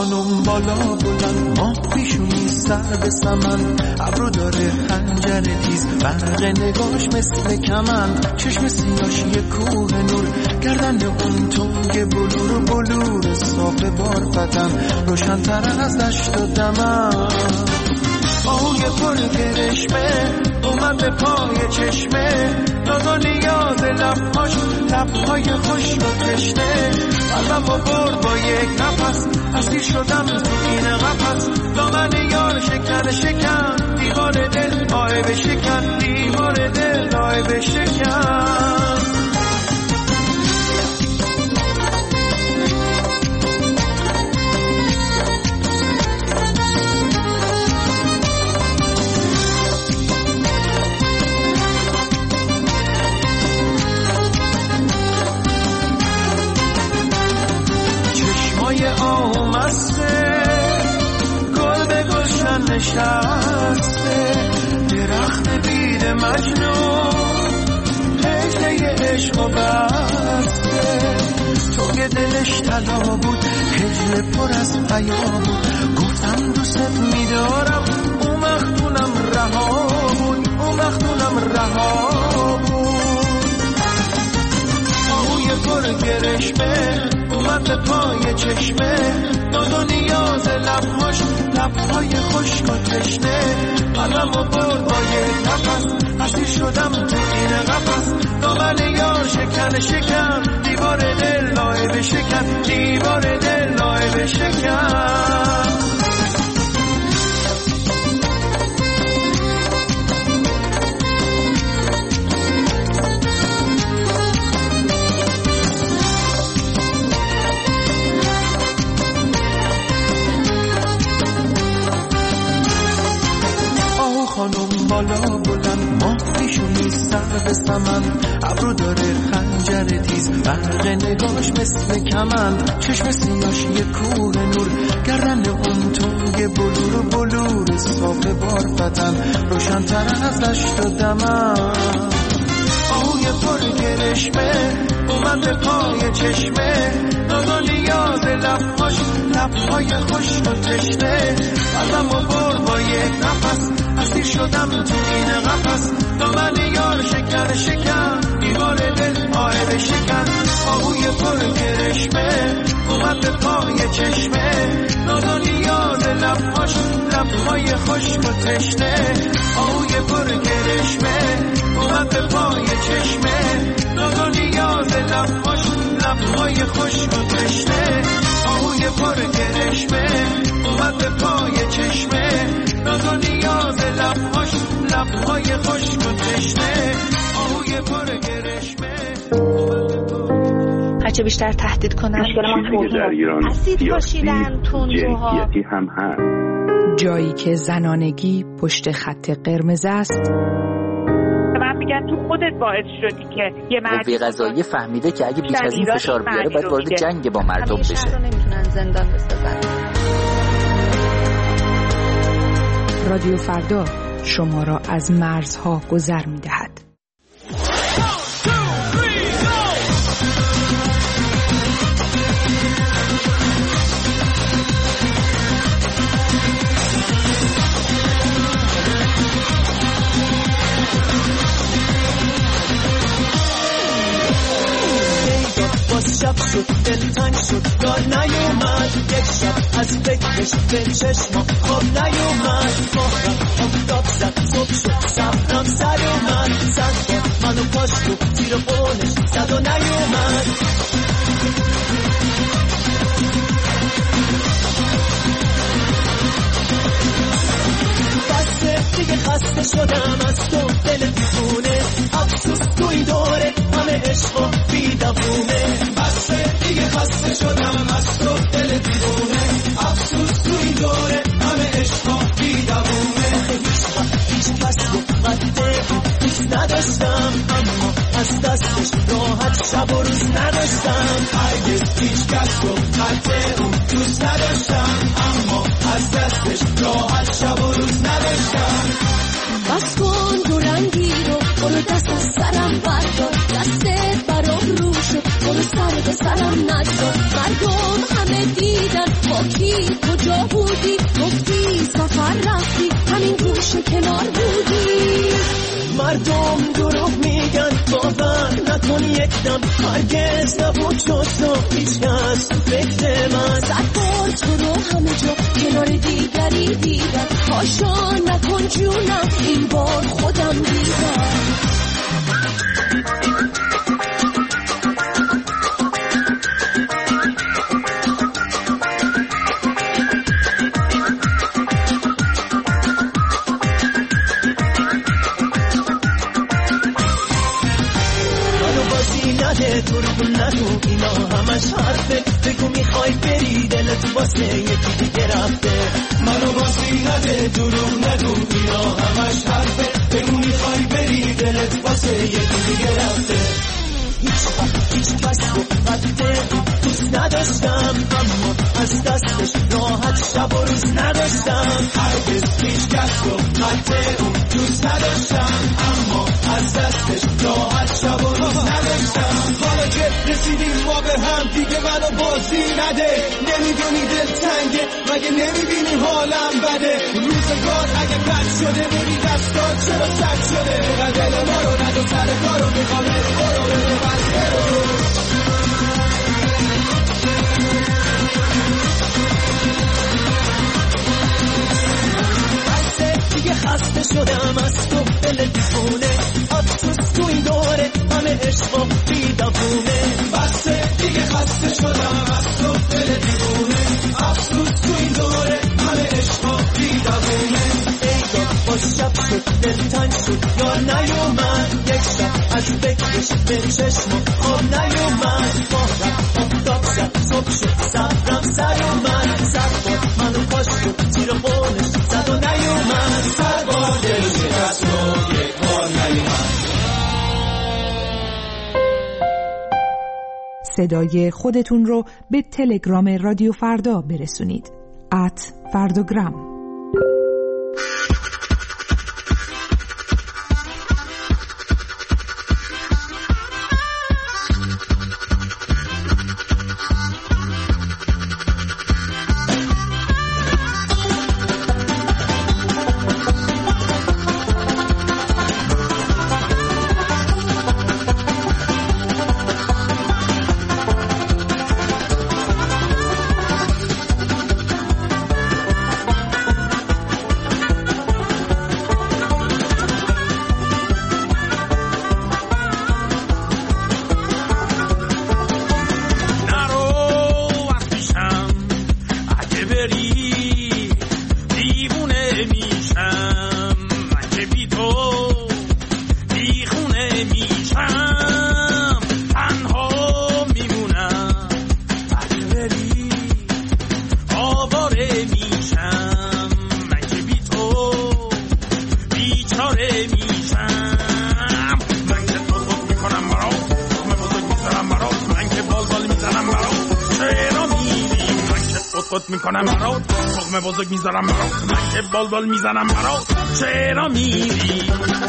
خانم بالا بلند، ماه پیشونی سر به سمن، ابرو داره خنجر تیز، برق نگاش مثل کمند، چشم سیاش یه کوه نور، گردن اون تنگ بلور بلور صاف بارفتن، روشن‌تر از دشت و دمن. آهوی پر گرشمه اومد به پای چشمه، نازانیاز لبهای خشک و تشنه، قلبمو برد با یک نفس، اسیر شدم تو این قفس، دامن یار شکن دیوار دل آه بشکن، دیوار دل آه بشکن. آمسته گل به گلشن نشسته، درخت بید مجنون هجله عشق و بسته، توی دلش طلا بود هجله پر از حیا بود، گفتم دوست میدارم اون وقتونم رها بود، اون وقتونم رها بود. آهوی پر گرشمه اومد به پای چشمه، ناز و نیاز لبهای خشک و تشنه، قلبمو برد با یک نفس، اسیر شدم تو این قفس، دامن یار شکن دیوار دل آه بشکن، دیوار دل آه بشکن. خانم بالا بلند، ماه پیشونی سر به سمن، ابرو داره خنجر تیز، برق نگاش مثل کمند، چشم سیاش یه کوه نور، گردن اون تنگ بلور صاف بارفتن، روشن‌تر از دشت و دمن. آهوی پر گرشمه اومد به پای چشمه، نازانیاز لبهای خشک و تشنه، قلبمو برد با یک نفس، اسیر شدم تو این قفس، دامن یار شکن دیوار دل آه بشکن. آهوی پر گرشمه اومد به پای چشمه، نازانیاز لبهای خشک و تشنه، آهوی پر گرشمه اومد به پای چشمه، نازانیاز لبهای خشک و تشنه، آهوی پر گرشمه اومد به پای چشمه، نازانیاز لبهای خشک و تشنه، آهوی پر گرشمه. هرچه بیشتر تهدید کنن اسید پاشیدن تندروها هم هست. جایی که زنانگی پشت خط قرمز است، من میگم تو خودت باعث شدی که یه قوه قضاییه فهمیده که اگه بیش از این فشار بیاره باید وارد جنگ با مردم بشه. رو نمیتونن زندان بسازن. رادیو فردا شما را از مرزها گذر می‌دهد. شب شد دلتنگ شد دار نیومد، یک شب از فکرش به چشما خواب نیومد، ماهرم آفتاب زد صبح شد صبرم سر اومد، زد با منو پاش تو زیر قولش زد و نیومد. بسته دیگه خسته شدم از تو دل دیوونه، افسوس تو این دوره همه عشق و بیدوونه، بسته دیگه خسته شدم از تو دل دیوونه، افسوس تو این دوره همه عشق و بیدوونه. هیچ کس رو قده دوست نداشتم، اما از دستش راحت شب و روز نداشتم، هرگز هیچ کس رو قده دوست نداشتم، اما از دستش راحت شب و روز نداشتم. بس کن دورنگی رو برو دست از سرم بردار، دستت برام رو شد برو سر به سرم نگذار، مردم همه دیدن با کی بودی گفتی سفر رفتی همین گوشه کنار بودی. مردم دروغ میگن باور نکن یکدم هرگز نبود جز تو هیچ کس تو فکر من. 100 بار تو رو همه جا کنار دیگری دیدم هاشا نکن جونم این بار خودم دیدم. دروغ نگو اینا همش حرفه بگو میخوای بری دلت واسه یکی دیگه رفته. منو بازی نده دروغ نگو اینا همش حرفه بگو میخوای بری دلت واسه یکی دیگه رفته. هیچ کس رو قدر دوست نداشتم اما از دستش راحت شب و روز نداشتم. هرگز هیچ کس رو قدر دوست نداشتم اما از دستش راحت شب و روز نداشتم. حالا که رسیدیم ما به هم دیگه منو بازی نده. نمیدونی دل تنگه مگه نمیبینی حالم بده. روزگار اگه بد شده بودی دستات چرا سد شده. نه دل ما رو ندو سر کارو میخوام برو دیگه خسته شدم از تو دل دیوونه. افسوس تو این دوره همه عشقا بیدوونه. بسه دیگه خسته شدم از تو دل دیوونه. افسوس تو این دوره همه عشقا بیدوونه. ایگا با شب شد دل تنگ شد یار نیومد. یک شب از فکرش به چشم خواب نیومد. ماهرم آفتاب زد صبح شد صبرم سر اومد. سر منو کاش شد زیر خونش زد و نیومد. سر بار دل شکست و یک بار نیومد. صدای خودتون رو به تلگرام رادیو فردا برسونید. @فرداگرام. میکنم برات تخم بزرگ میذارم برات. من که بلبل میزنم برات چرا میری.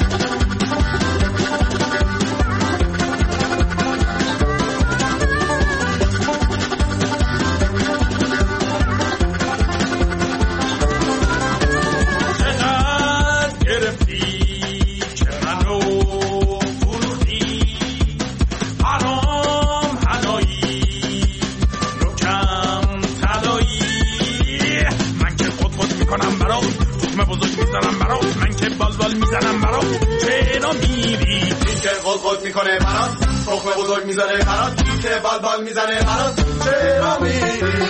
چقدر گرفتی که منو فروختی. حرام حلایی نوکم طلایی. من که خود میکنم برات تخم بزرگ میزنم برات. من که بلبل میزنم برات چرا میری. این که خود میکنه برات تخم بزرگ میزنه برات. این که بلبل میزنه برات چرا میری.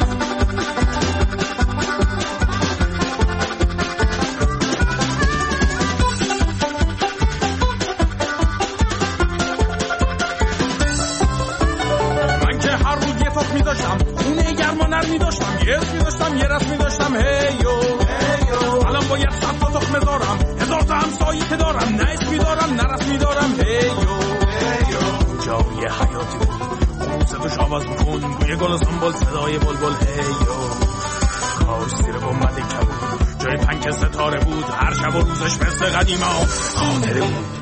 می‌داشتم خونه گرم و نرم می‌داشتم. یه اسم می‌داشتم یه رسم می‌داشتم. هیو الان باید 100 تا تخم دارم 1000 تا همسایه که دارم. نه اسمی دارم نه رسمی دارم. هیو جای حیاتی بود خون صداش آواز می‌کن. بوی گل سنبل صدای بلبل. هیو کاش زیر گنبد کبود جای پنک ستاره بود. هر شب و روزش مثل قدیما خاطره بود.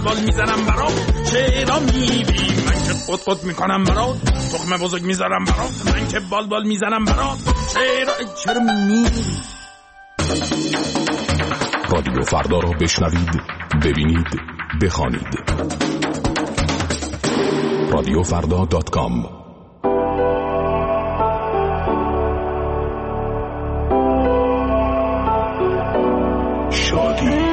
بال میزنم برات، چرا میری؟ من که قط میکنم برات، تخم بزرگ میذارم برات، من که بال میزنم برات، چرا میری؟ رادیو فردا را بشنوید، ببینید، بخوانید. رادیوفردا.com. شادی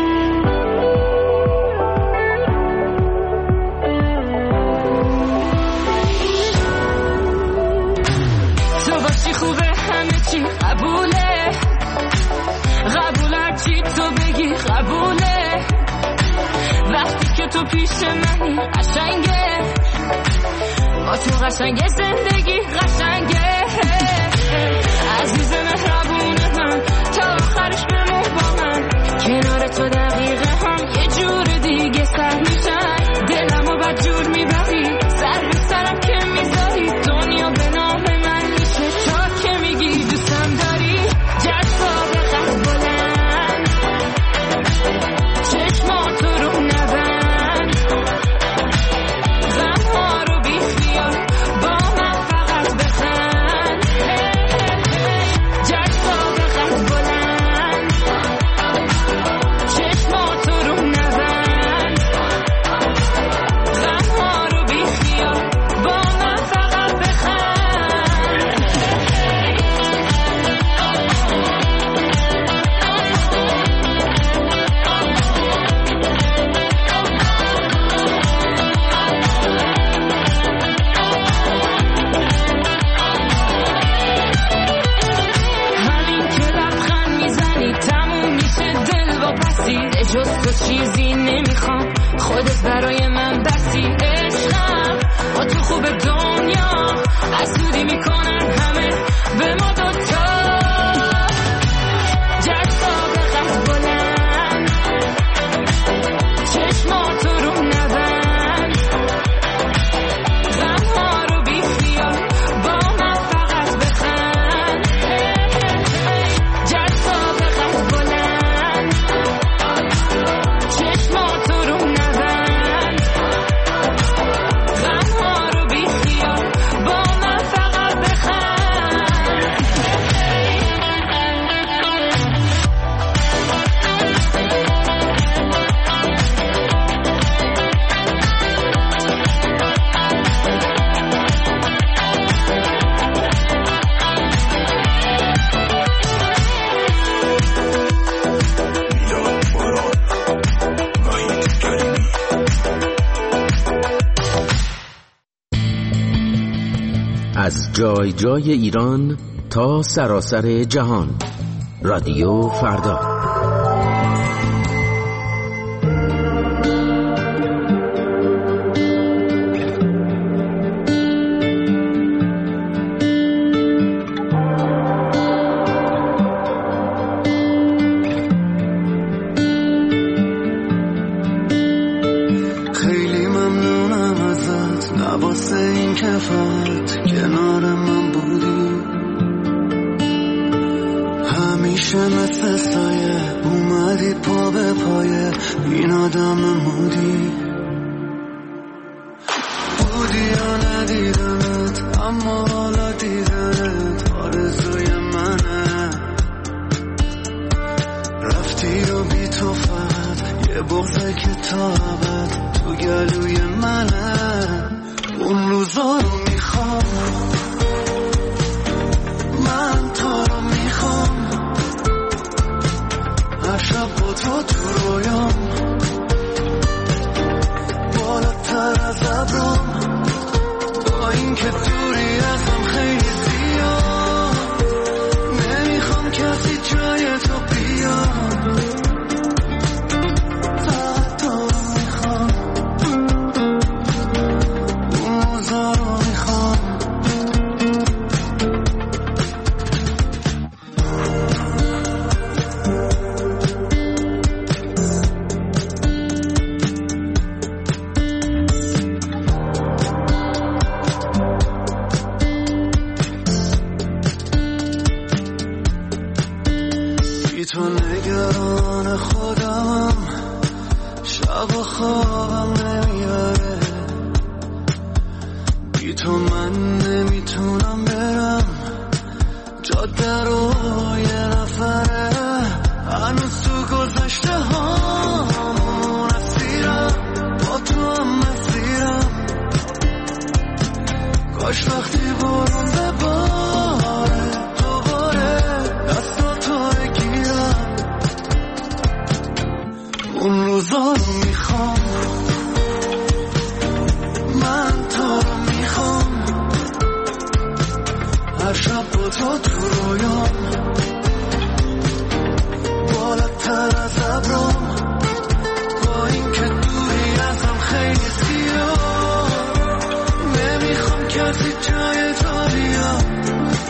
تو باشی خوبه، همه چی قبوله، هرچی تو بگی قبوله، وقتی که تو پیش منی قشنگه، با تو قشنگه زندگی قشنگه، عزیز مهربون من تا آخرش بمون با من، کنار تو دقیقه هم یه جور دیگه سر میشن، دلمو بدجور میبری، سر به سرم که میذاری، دنیا به نام من میشه تا که میگی دوستم داری، جذاب قد بلند، چشماتو رو نبند، غمها رو بی خیال با من فقط بخند، جذاب قد بلند، چشماتو رو نبند، غمها رو بی خیال با من فقط بخند. همین که لبخند میزنی تموم میشه دل با پسی، جز تو چیزی نمیخوام، خودت برای من بسی، عشقم با تو خوب دنیا، حسودی میکنن همه به ما دوتا، جذاب قد بلند، چشماتو رو نبند، غمها رو بی خیال با من فقط بخند، جذاب قد بلند، چشماتو رو نبند، غمها رو بی خیال با من فقط بخند. از جای جای ایران تا سراسر جهان، رادیو فردا. خیلی ممنونم ازت، نواسه این کفایت کنار من بودی، همیشه مثل سایه اومدی پا به پایه این آدم مودی، بودی یا ندیدمت اما حالا دیدنت آرزوی منه، رفتی و بی تو فقط یه بغضه که تا ابد تو گلوی منه، اون روزا رو میخوام، من تو رو میخوام، هر شب با تو رویام، بالاتر از ابرام، با این که دوری ازم خیلی زیاد، نمیخوام کسی جای تو بیاد، فقط تو رو میخوام. بی تو من نمیتونم برم، جاده رو یه نفره هنوز تو گذشته هامون اسیرم، با تو هم مسیرم. کاش وقتی بارون بباره دوباره دستاتو بگیرم. اون روزا رو میخوام، من تو رو میخوام، هر شب با تو رویام، بالاتر از ابرام، با این که دوری ازم خیلی زیاد، نمیخوام کسی جای تو بیاد،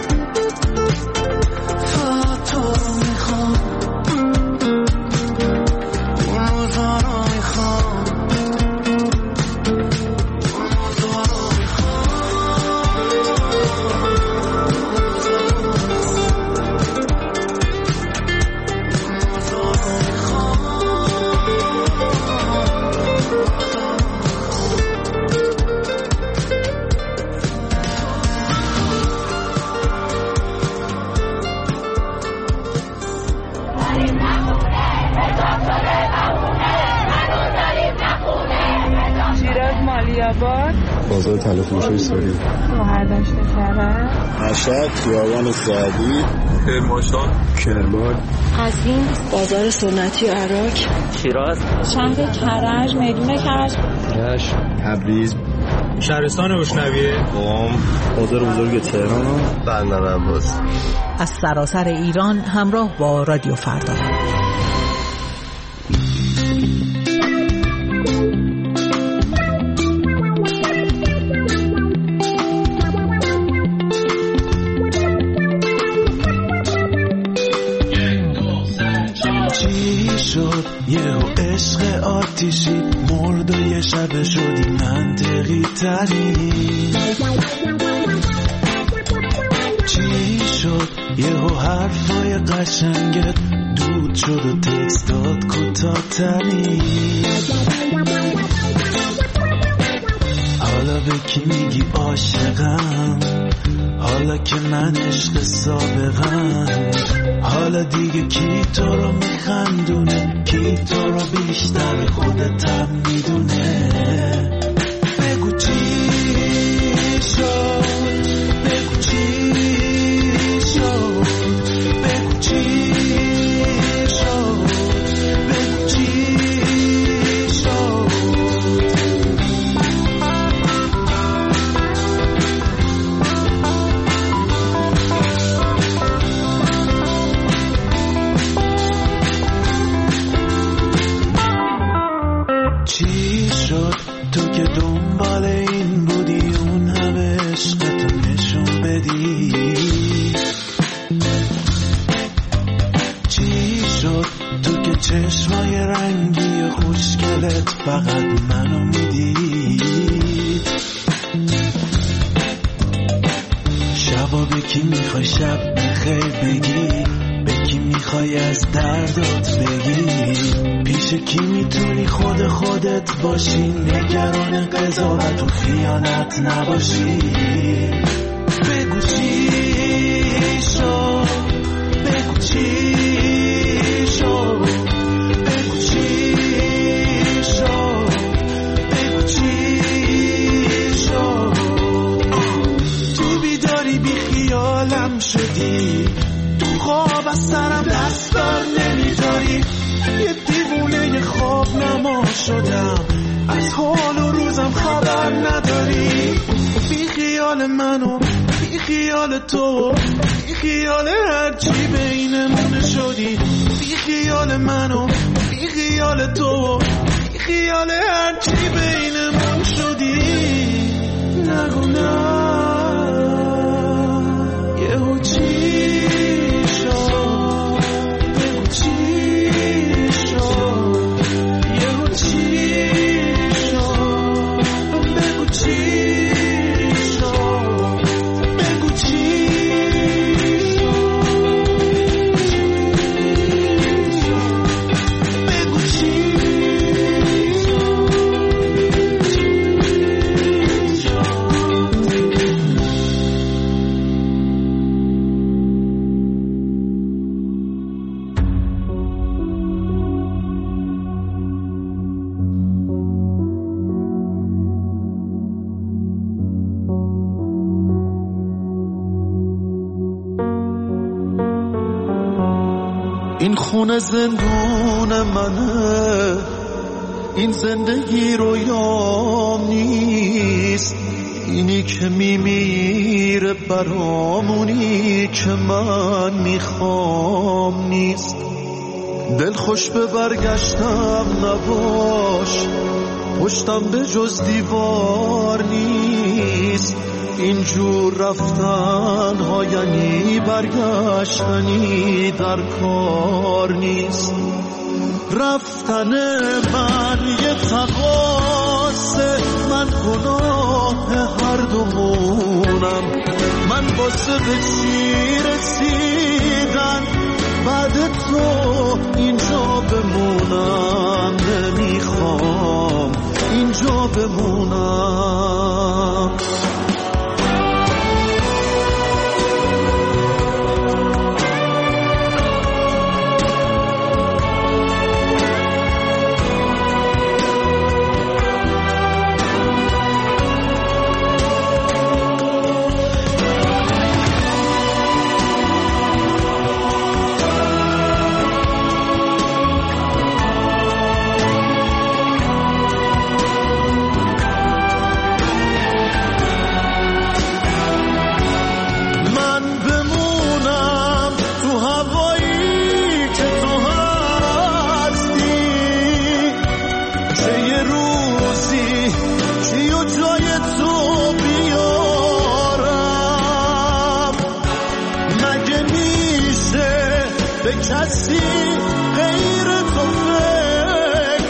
فقط تو رو میخوام، اون روزا رو میخوام، اون روزا رو بازار طلا فروشی سوری، شهردشت کرد، مشهد، خیابان سعدی، کرمان، قزوین، بازار سنتی عراق، شیراز، شهر کرج، میدون کرج، رشت، تبریز، شهرستان روشنویه، قم، بازار بزرگ تهران و بندر عباس. از سراسر ایران همراه با رادیو فردا. یهو عشق آتیشی مرد و یه شب شدی منطقی تری. چی شد یهو حرفای قشنگت دود شد و تکستات کوتاه تری. حالا به کی میگی عاشقم، حالا که من عشق سابقم، حالا دیگه کی تو رو میخندونه، کی تو رو بیشتر خودتم میدونه. بگو چی شد، بگو چی شد، بگو چی شد، بگو چی شد. چی شد تو که دنبال این بودی، اون همه عشقتو نشون بدی. چی شد تو که چشمای رنگی خوشگلت فقط منو میدید. شبا به کی میخوای شب بخیر بگی، به کی میخوای از دردات بگی، پیش کی میتونی خودت باشی، نگران قضاوت و خیانت نباشی. بگو چی شد، بگو چی شد، بگو چی شد، بگو چی شد. تو بیداری بی خیالم شدی، تو خواب از سرم دستار نمیداری. یه دیوونه خواب نما شدم، از حال و روزم خبر نداری. بی خیال منو، بی خیال تو، بی خیال هرچی بینمون شدی. بی خیال منو، بی خیال تو، بی خیال هرچی بینمون شدی. نگو نه یهو چی شد، بگو چی شد، یهو چی شد، بگو چی شد، بگو چی شد، بگو چی شد. این خونه زندون منه، این زندگی رویام نیست، اینی که میمیره برامونی که من میخوام نیست. دل خوش به برگشتم نباش، پشتم به جز دیوار نیست، اینجور رفتن ها یعنی برگشتنی در کار نیست. رفتن من یه تقاصه، من گناه هر دومونم، من واسه به چی رسیدن بعد تو اینجا بمونم، نمیخوام اینجا بمونم. کسی غیر تو فکر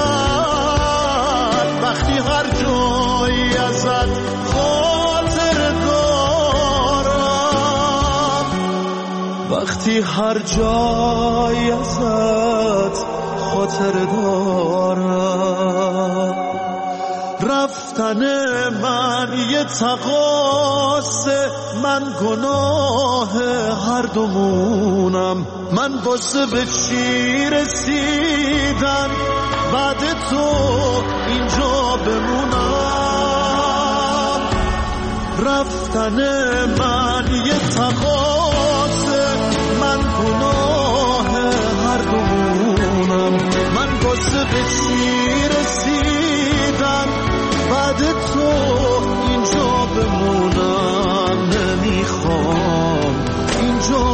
کرد وقتی هر جایی ازت خاطر دارم، وقتی هر جایی ازت خاطر دارم. رفتن من یه تقاصه، من گناه هر دومونم، من واسه به چی رسیدن بعد تو اینجا بمونم. رفتن من یه تقاصه، من گناه هر دومونم، من واسه به چی رسیدن بعد تو اینجا بمونم، نمیخوام اینجا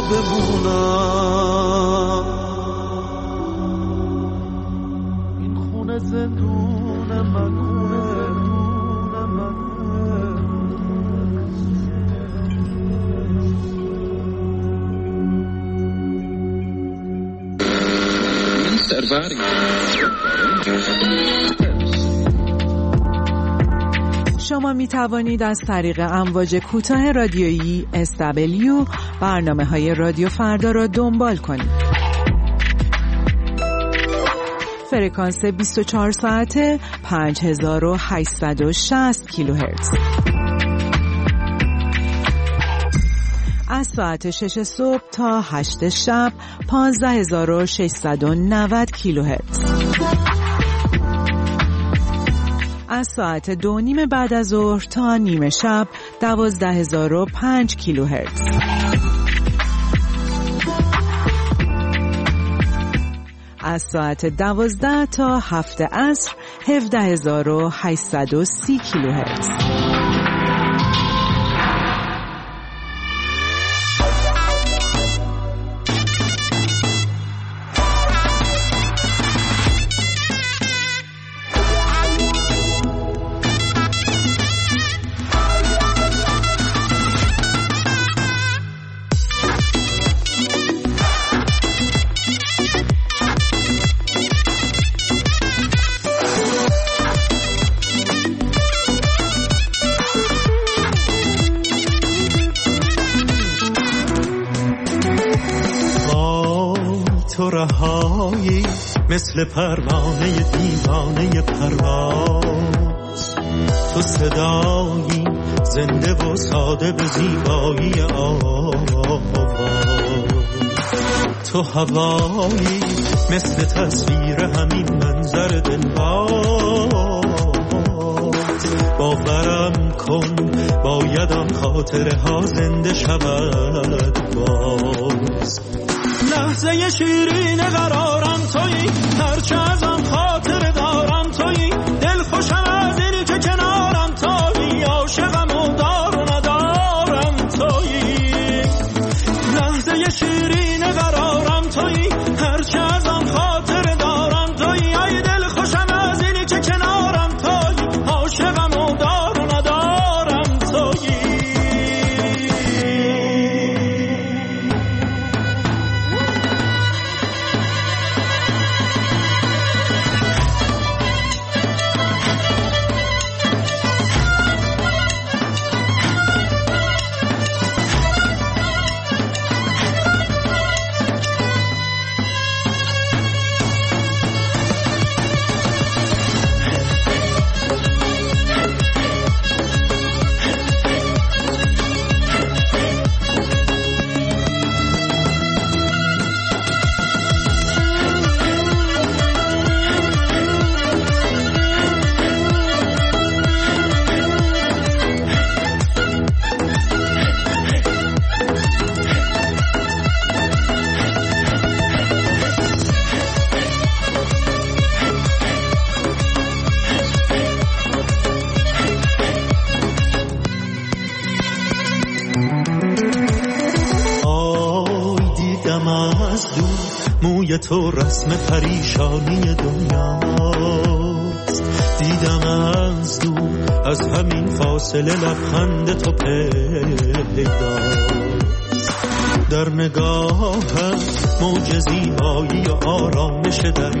بمونم. این خونه زندون منه. شما می توانید از طریق امواج کوتاه رادیویی SW برنامه‌های رادیو فردا را دنبال کنید. فرکانس 24 ساعته 5860 کیلوهرتز. از ساعت 6 صبح تا 8 شب 15690 کیلوهرتز. از ساعت 2:30 بعد از ظهر تا نیمه شب 12005 کیلوهرتز. از ساعت 12 تا 7 عصر 17830 کیلوهرتز. رهایی مثل پروانه دیوانه پرواز، تو صدایی زنده و ساده به زیبایی آواز، تو هوایی مثل تصویر همین منظر دلباز. باورم کن باید آن خاطره ها زنده شود باز. لحظه شیرین قرارم تویی، هرچه ازم خاطر دارم تویی، دل خوشم از اینی که کنارم تویی، عاشقم و دار و ندارم تویی. لحظه شیرین قرارم تویی، هرچه ازم خاطر دارم تویی، ای دل خوشم از اینی که کنارم تویی، عاشقم و دار و ندارم تویی. موی تو رسم پریشانی دنیاست، دیدم از دور از همین فاصله لبخند تو پیداست، در نگاهم موج زیبایی و آرامش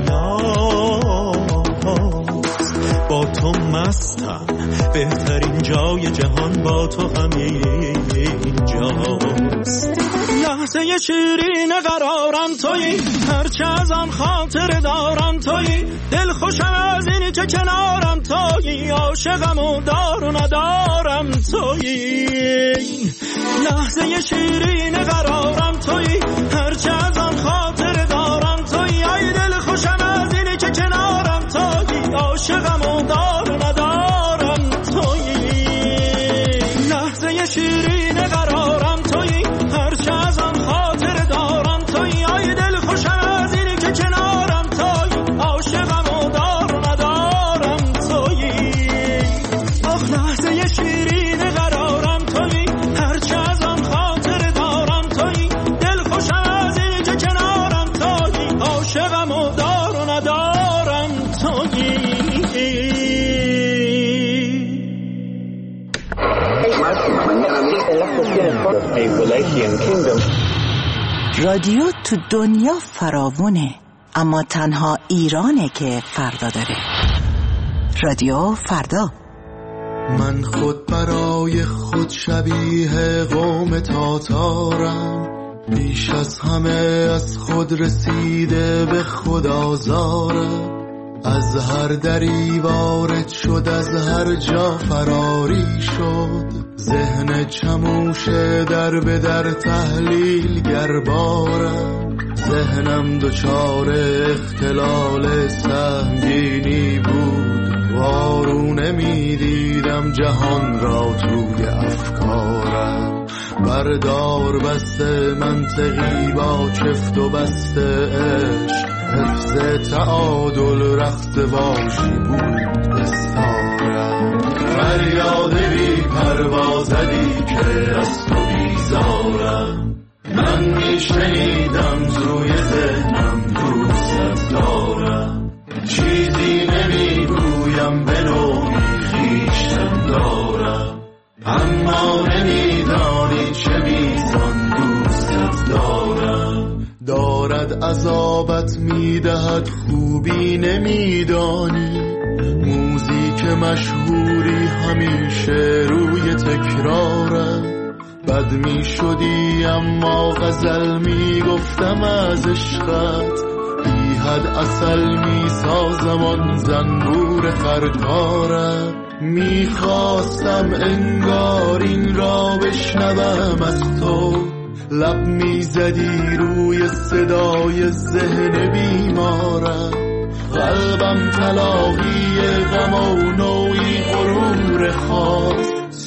دریاست، با تو مستم بهترین جای جهان با تو همین جاست. لحظه شیرین قرارم تویی، هرچه ازم خاطر دارم تویی، دل خوشم از اینی که کنارم تویی، عاشقم و دار و ندارم تویی. لحظه شیرین قرارم تویی، هرچه ازم خاطر دارم تویی، ای دل خوشم از اینی که کنارم تویی، عاشقم و دار و ندارم تویی. لحظه شیرین قرارم تویی، هرچه ازم خاطر دارم تویی، ای دل خوشم از اینی که کنارم تویی، عاشقم و دار و ندارم تویی. آخ لحظه شیرین قرارم تویی، هرچه ازم خاطر دارم تویی، دل خوشم از اینی که کنارم تویی، عاشقم و دار و ندارم تویی. رادیو تو دنیا فراوونه، اما تنها ایرانه که فردا داره. رادیو فردا. من خود برای خود شبیه قوم تاتارم، بیش از همه از خود رسیده به خود آزارم، از هر دری وارد شد از هر جا فراری شد، ذهن چموش در به در تحلیل گربارم، ذهنم دچار اختلال سنگینی بود، وارونه می دیدم جهان را توی افکارم، بردار بسته منطقی با چفت و بسته عشق، حفظ تعادل رقص باشی بود دستارم، فریاد بی پروازدی که از تو بیزارم، من میشنیدم روی ذهنم دوست دارم، چیزی نمیگویم به نوعی خویشتن دارم، اما نمیدانی چه میزان دوستت دارم، دارد عذابت میدهد خوبی نمیدانی، موزیک مشهوری همیشه روی تکرارم، بد می شدی اما غزل می گفتم از عشقت، بی حد عسل می سازم آن زنبور خرکارم، می خواستم انگار این را بشنوم از تو، لب می زدی روی صدای ذهن بیمارم، قلبم تلاقی غم و نوعی غرور خاص،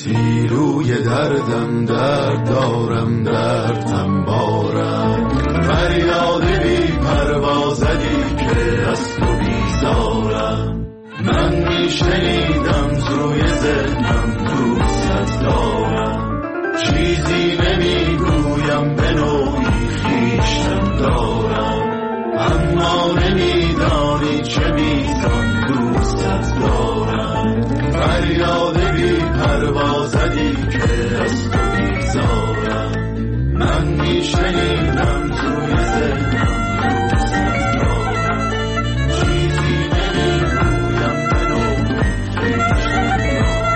روی دردم درد دارم دردم بارم فریاد بی پروازدی که از تو بیزارم من میشنیدم روی ذهنم دوست دارم چیزی نمیگویم به نوعی خویشتن دارم اما نمیدانی چه میزان دوست دارم فریاد بی پروازدی که از تو بیزارم من میشنیدم توی ذهنم دوست دارم چیزی نمیگویم به نوعی خویشتن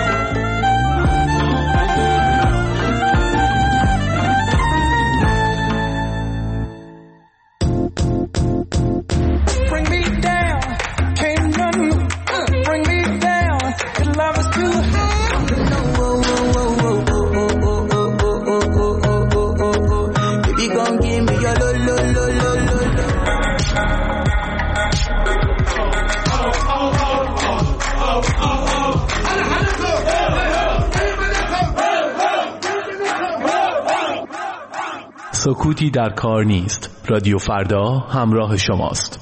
سکوتی در کار نیست. رادیو فردا همراه شماست.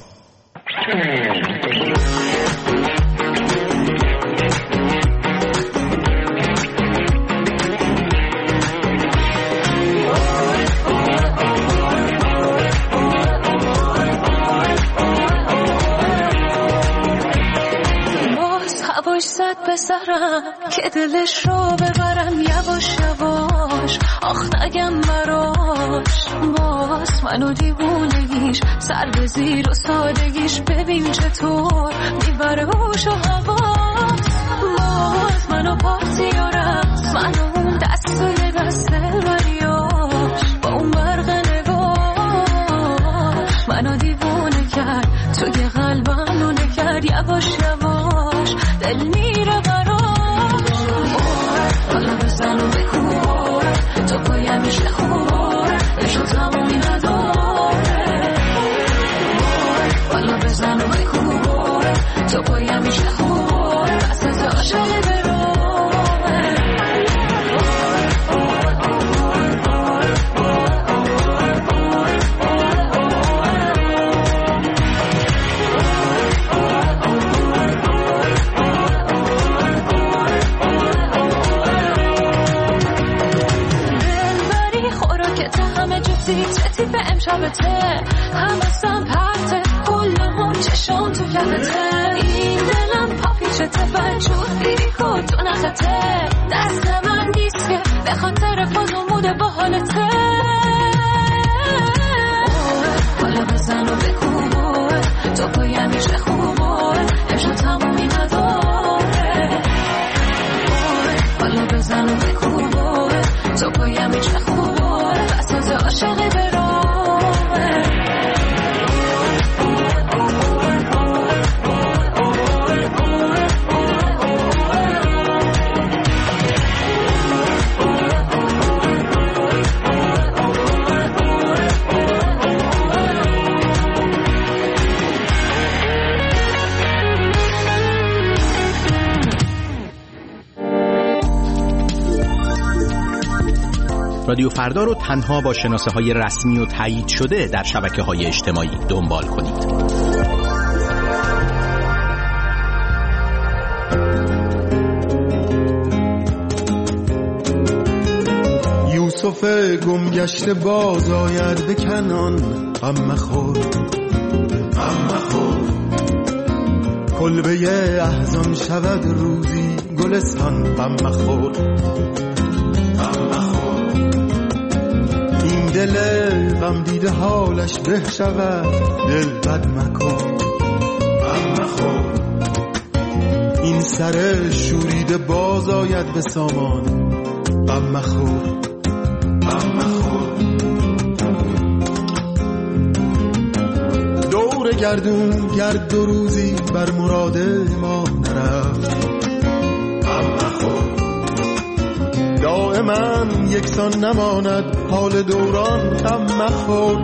بسرم که دلش رو ببرم یواش یواش آخ نگم براش باز منو دیوونگیش سر به زیر و سادگیش ببین چطور میبره هوش و حواس باز منو پارتیارم منو اون دستای دسته وریاش با اون برق نگاش منو دیوونه کرد توی قلبم نونه کرد یواش یواش دل میره براش حالا بزن و بکن تو پایم میشه خور بشو تمومی نداره حالا بزن و بکن تو پایم میشه خور بس از عاشق برو چتی به امشبته همستم پرته کلمون چشم تو لبته این دلم پاپیچته بچود بیری کن تو نخته دست من نیست که به خاطر پازموده با حالته حالا بزن و بکن تو پایم میشه خوبه امشب تمومی نداره حالا بزن و بکن تو پایم میشه خوبه بس از عاشقی برامه رادیو فردا رو تنها با شناسه‌های رسمی و تایید شده در شبکه‌های اجتماعی دنبال کنید. یوسف گمگشته باز آید به کنان غم مخور کلبه احزان شود روزی گلستان غم مخور این دل غم دیده حالش به شود دل بد مکن غم مخور این سر شوریده باز آید به سامان غم مخور دور گردون گرد دو روزی بر مراد ما نرفت غم مخور دائما یکسان نماند حال دوران غم مخور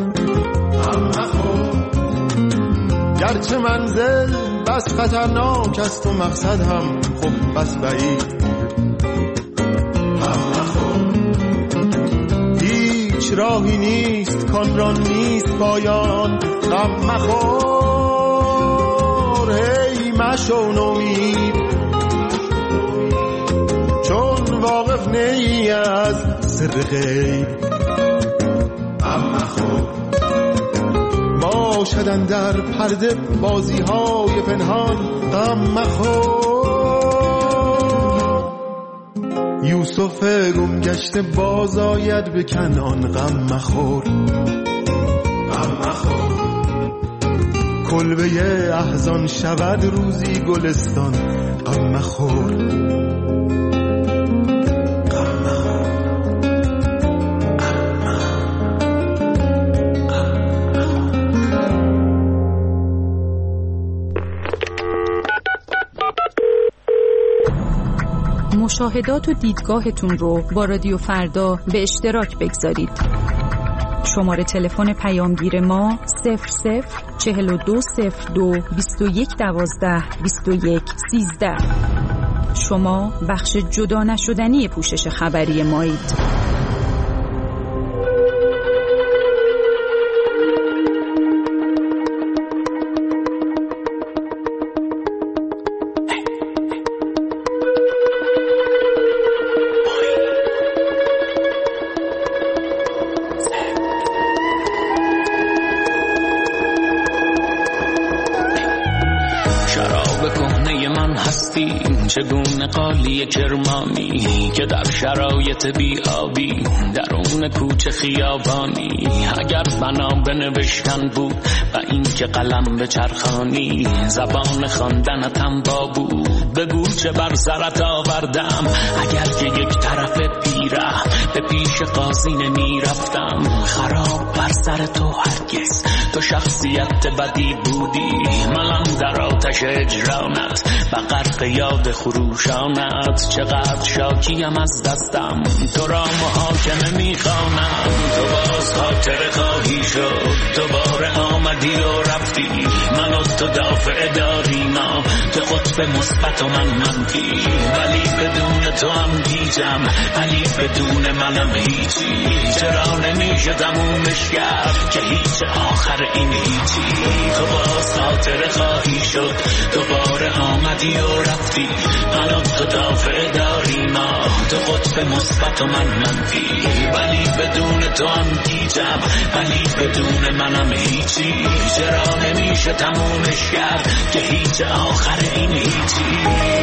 گرچه منزل بس خطرناک است و مقصد هم خب بس بعید راهی نیست کان را نیست پایان. غم مخور هی مشو نومید، چون واقف نی از سر غیب. غم مخور باشدن در پرده بازی های پنهان. غم مخور یوسف گم گشته باز آید به کنعان. غم مخور غم مخور کلبه احزان شود روزی گلستان. غم مخور مشاهدات و دیدگاهتون رو با رادیو فردا به اشتراک بگذارید. شماره تلفن پیامگیر ما 00420221122113. شما بخش جدا نشدنی پوشش خبری مایید. چگونه قالی کرمانی که در شرایط بیابی درون کوچه خیابانی. اگر بنا بنوشتن بود و این که قلم به چرخانی، زبان خواندنتم با بود بگو چه بر سرت آوردم. اگر که یک طرف پیره به پیش قاضی نمی رفتم، خراب بر سر تو هرگز تو شخصیت بدی بودی. من در آتش اجرانت و غرق یاد خروشانت، چقدر شاکیم از دستم تو را محاکمه میخوانم. تو باز خاطر خواهی شد، دوباره آمدی و رفتی. من و تو دافع داریم، تو قطب مثبت و من منفی. ولی بدون تو هم گیجم، ولی بدون منم هیچی. چرا نمیشه تمومش کرد که هیچ آخر این هیچی. تو باز خاطر خواهی شد، دوباره آمدی و رفتی. من و تو دافع داریم، تو قطب مثبت و من منفی. ولی بدون تو هم گیجم، ولی بدون منم هیچی. چرا نمیشه تمومش کرد که هیچ آخر این هیچی.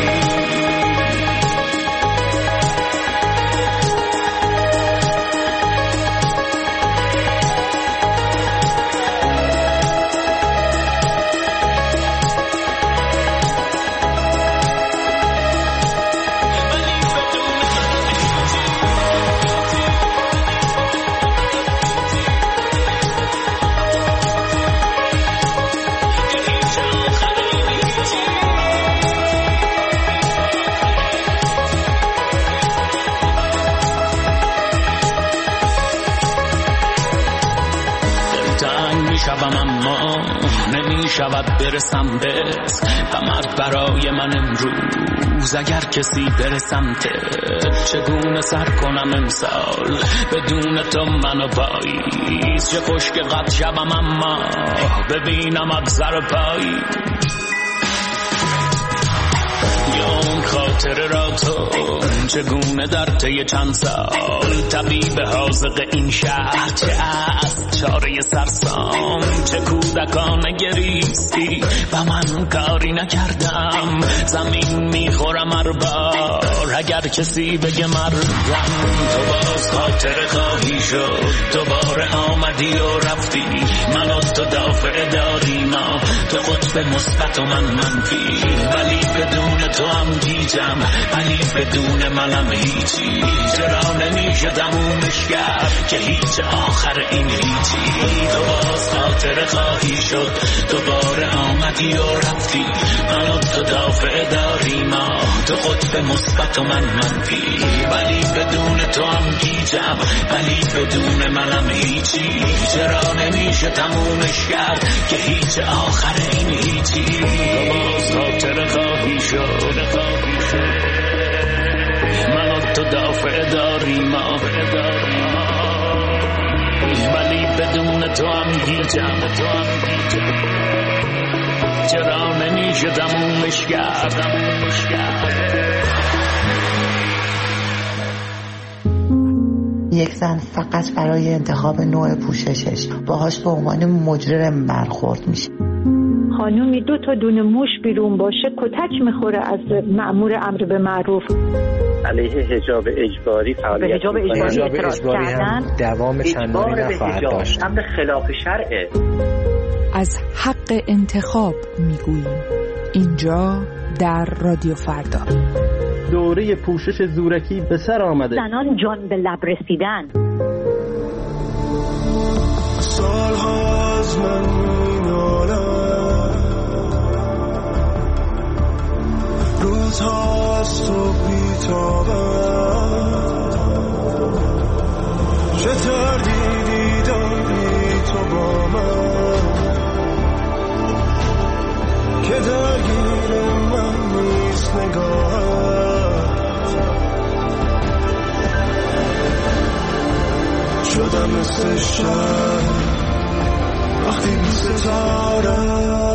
شود برسم بهت غمت برای من امروز. اگر کسی برسم تت، چگونه سر کنم امسال بدون تو منو پاییز. چه خوش که قد شبم اما ببینم سر پایی. اون خاطر را تو چگونه در طی چند سال طبیب حاذق این شهر، چه از چاره سرسام، چه کودکانه گریستی و من کاری نکردم. زمین میخورم هر بار اگر کسی بگه مردم. تو باز خاطر خواهی شد، دوباره آمدی و رفتی. من و تو دافع داریم، تو قطب مثبت و من منفی. ولی بدون تو هم گیجم، ولی بدون منم هیچی. چرا نمیشه تمومش کرد که هیچ آخر این هیچی. تو باز خاطر خواهی شد، دوباره آمدی و رفتی. من و تو دافع داریم، تو قطب مثبت و من منفی. ولی بدون تو هم گیجم، ولی بدون منم هیچی. چرا نمیشه تمومش کرد که هیچ آخر این هیچی. تو باز خاطر خواهی شد، من و تو دافع داریم. ولی بدون تو هم گیجم. چرا نمیشه تمومش کردم؟ یک زن فقط برای انتخاب نوع پوششش باهاش به عنوان مجرم برخورد میشه. خانومی 2 تا دونه موش بیرون باشه کتک میخوره از مأمور امر به معروف. علیه حجاب اجباری فعالیت حجاب اجباری هم دوام چندانی نخواهد داشت. امر خلاف شرعه. از حق انتخاب میگوییم اینجا در رادیو فردا. دوره پوشش زورکی به سر آمده. زنان جان به لب رسیدن. سالها از من مینالم، روزها از تو بیتابم، چه تردیدی داری تو با من که درگیر من نیست نگاهت. شدم مثل شب وقتی بی ستاره.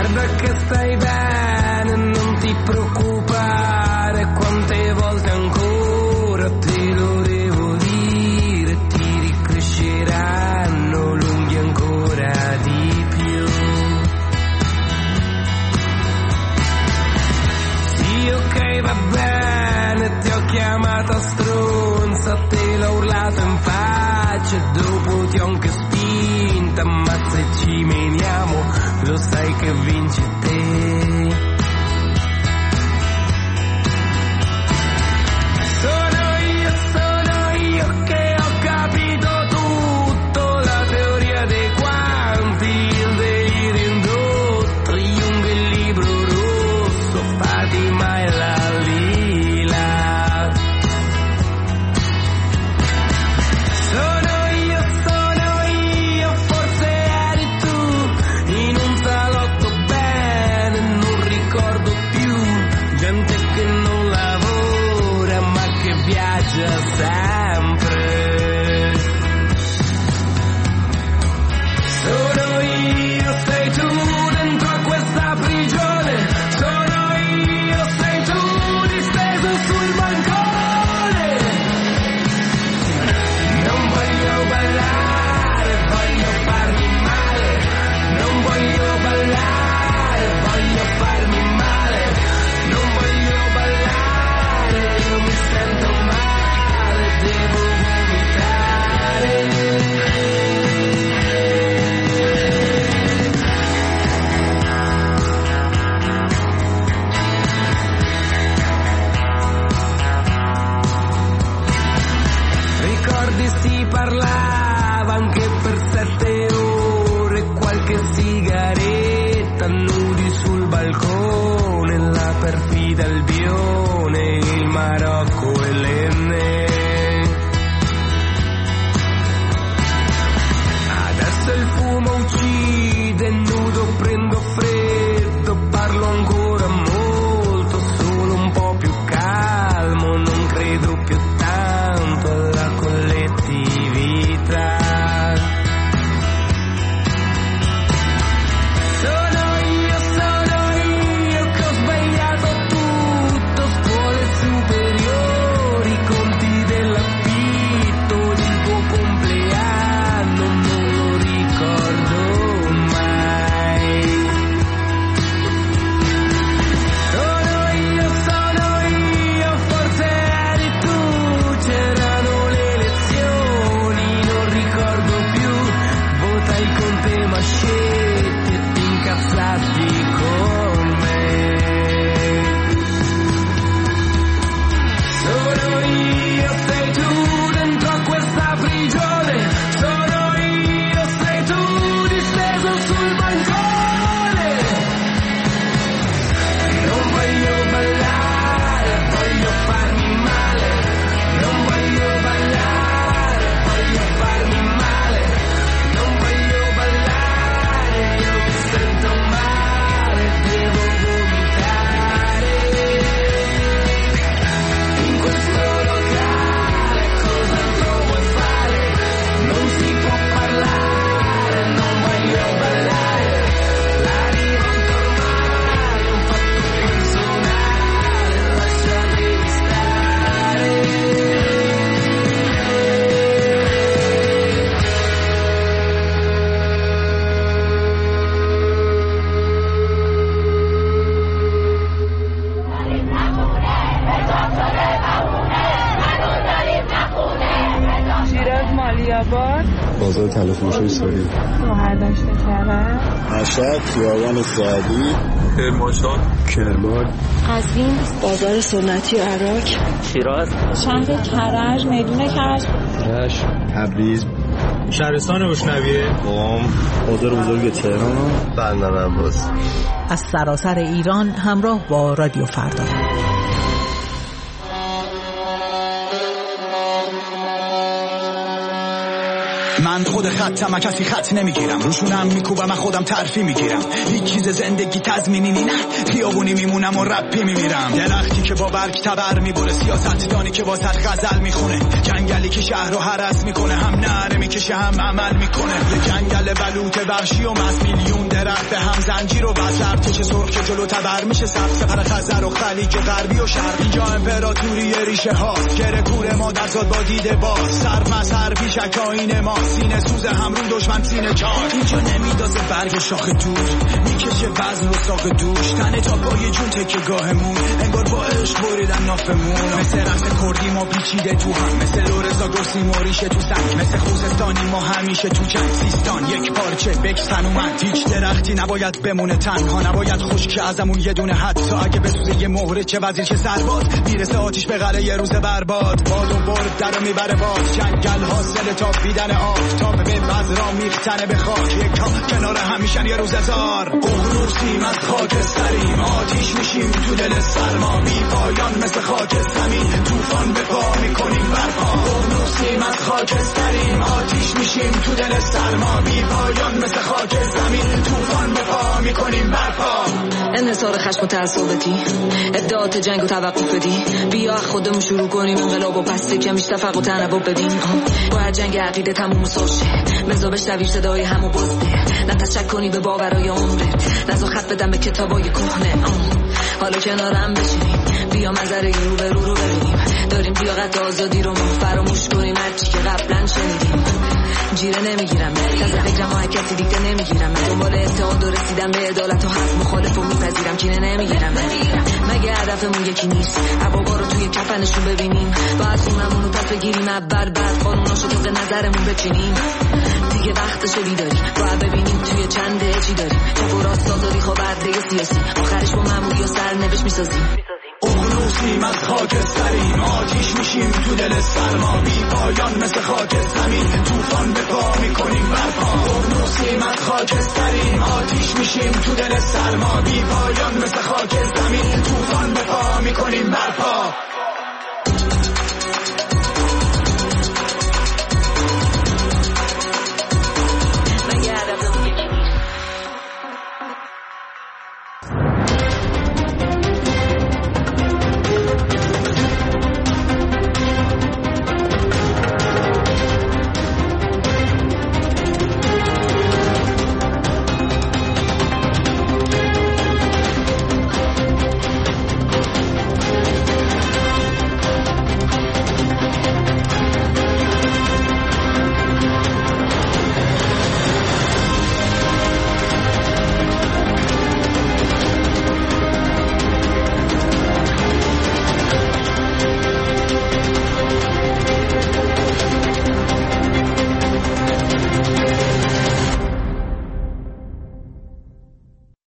Guarda che stai bene, non ti preoccupare, quante volte ancora te lo devo dire, ti ricresceranno lunghi ancora di più. Sì, ok, va bene, ti ho chiamata stronza, te l'ho urlato in faccia e dopo ti ho anche spinta, ma se ci meniamo lo sai che vinci te. Sono io che ho capito tutto, la teoria dei quanti, il delirio indotto, Jung e il libro rosso, Fatima e la lila. Sono io, forse eri tu, in un salotto bene, non ricordo più, gente che non lavora ma che viaggia sempre. Sono io, sei tu dentro a questa prigione, sono io, sei tu disteso sul bancone. Non voglio ballare, voglio farmi male, non voglio ballare, voglio farmi male, non voglio ballare, io mi sento male, devo vomitare. Ricordi si parlava anche per 7 ore, qualche sigaretta, nudi sul balcone, la perfida Albione, il Marocco e l'Enne. Adesso il fumo uccide, nudo prendo freddo, parlo ancora molto, solo un po' più calmo, non credo più tanto alla collettività. Sono io che ho sbagliato tutto, scuole superiori, conti dell'affitto, il tuo compleanno non lo ricordo mai. Sono io, forse eri tu, c'erano le elezioni, non ricordo più, votai con te ma scetti e ti incazzati con me. Sono io, sei tu dentro a questa prigione, sono io, sei tu disteso sul bancone. Non voglio ballare, voglio farmi male, non voglio ballare, voglio farmi male, non voglio ballare, io mi sento male, devo vomitare. In questo locale cos'altro vuoi fare? Non si può parlare, non voglio ballare, la rivolta ormai è un fatto personale, lasciatemi stare. شیراز مالی آباد بازار طلا فروش سوری بهرداشت کرد مشهد خیابان سعدی کرمان قزوین بازار سنتی عراق شیراز شهر کرج میدون کرج رشت تبریز شهرستان روشنویه قم بازار بزرگ تهران بندر عباس. از سراسر ایران همراه با رادیو فردا. من خود خطم، کسی خط نمیگیرم، روشونم میکوبم، من خودم ترفی میگیرم. هیچ چیز زندگی تضمینی نه، خیابونی میمونم و رپی میمیرم. درختی که با برگ تبر میبره، سیاستدانی که واسط غزل میخونه، جنگلی که شهر رو هرس میکنه، هم نعره میکشه هم عمل میکنه. یه جنگل بلوط وحشی و مس، میلیون درخت به هم زنجیر و بس، ارتش سرخ که جلو تبر میشه، سبز سپر خزر و خلیج غربی و شرق. اینجا امپراتوری ریشه هاست، گره کور مادر زاد با دیده باز، سر مسر پیشک آین ما، سینه سوز هم رو دشمن سینه چار. اینجا نمیدازه برگ شاخ دور، میکشه وزن و ساق دوش، تنه تا پای جون تکه گاهمون، انگار با عشق بریدن نافمون. مثل رقص کردی ما پیچیده تو هم، مثل لورزا گرسی موریشه تو سنگ، مثل خوزستانی ما همیشه تو جنگ. سیستان یک پارچه بکسن اومد، هیچ درختی نباید بمونه تنها، نباید خشک ازمون یه دونه، حتی اگه بسوزه یه مهره چه وزیر چه سرباز، میرسه آتیش به قلعه یه روز برباد. باد و برد در میبره باز، جنگل حاصل تابیدن آفتاب به بذرا میختنه به خاک، یک کنار همیشن یه روز هزار. اقروسیم از خاکستریم، آتیش میشیم تو دل سرما، بی پایان مثل خاک زمین، طوفان به پا میکنیم برپا. اقروسیم از خاکستریم، آتیش میشیم تو دل سرما، بی پایان مثل خاک زمین، طوفان به پا میکنیم برپا. انحصار خشم و تعصبتی، ادعات جنگ و توقف بدی، بیا خودمون شروع کنیم انقلاب و پس کمیش تفق و تنوع بدیم. باید جنگ عقیده تموم ساشه، بزا بشنوی صدای همو بازده، نه تشک کنی به باورای عمرت، نزا خط بدم به کتابای کهنه. حالا کنارم بشینیم، بیا منظره رو به رو ببینیم، داریم لیاقت آزادی رو ما فراموش کنیم، هرچی که قبلا شنیدیم. جیره نمیگیرم، از فکرم و حرکتی دیگه نمیگیرم، من دنبال اتحاد و رسیدم به عدالت و حق مخالف و میپذیرم، کینه نمیگیرم. مگه هدفمون یکی نیست عبابا رو توی کفنشون ببینیم، باید خونمون رو پس بگیریم، بعد قانوناشو طبق نظرمون بچینیم. دیگه وقتشو بیداری، باید ببینیم توی چنده چی داریم، چپ و راست آزادی خواه برده سیاسی، آخرش با معمولی و سرنوشت میسازیم. اقروسیم از خاکستریم، آتیش میشیم تو دل سرما، بی پایان مثل خاک زمین، طوفان به پا میکنیم برپا. اقروسیم از خاکستریم، آتیش میشیم تو دل سرما، بی پایان مثل خاک زمین، طوفان به پا میکنیم برپا.